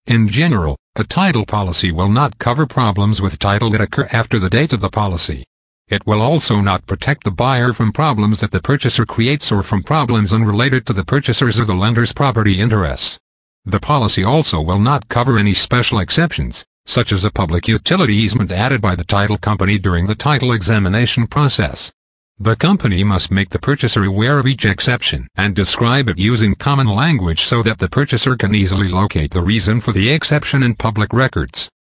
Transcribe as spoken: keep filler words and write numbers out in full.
In general, a title policy will not cover problems with title that occur after the date of the policy. It will also not protect the buyer from problems that the purchaser creates or from problems unrelated to the purchaser's or the lender's property interests. The policy also will not cover any special exceptions, such as a public utility easement added by the title company during the title examination process. The company must make the purchaser aware of each exception and describe it using common language so that the purchaser can easily locate the reason for the exception in public records.